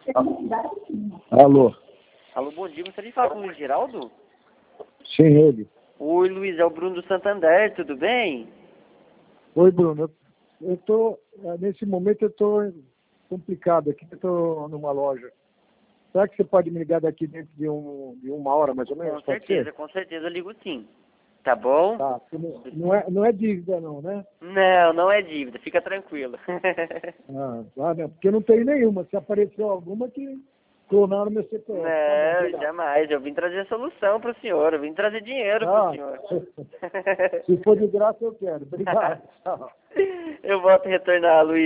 Alô? Alô, bom dia. Gostaria de falar com o Luiz Geraldo? Sim, ele. Oi, Luiz, é o Bruno do Santander, tudo bem? Oi, Bruno. Eu tô, nesse momento eu estou complicado aqui, eu estou numa loja. Será que você pode me ligar daqui dentro de uma hora, mais ou menos? Pode ser? Com certeza, eu ligo sim. Tá bom? Tá. Não é dívida não, né? Não, não é dívida, fica tranquilo. Não, porque eu não tenho nenhuma. Se apareceu alguma que clonaram meu CPF. Tá bom, Não, obrigado. jamais. Eu vim trazer solução pro senhor, eu vim trazer dinheiro pro senhor. Se for de graça, eu quero. Obrigado. Tchau. Eu volto a retornar, Luiz.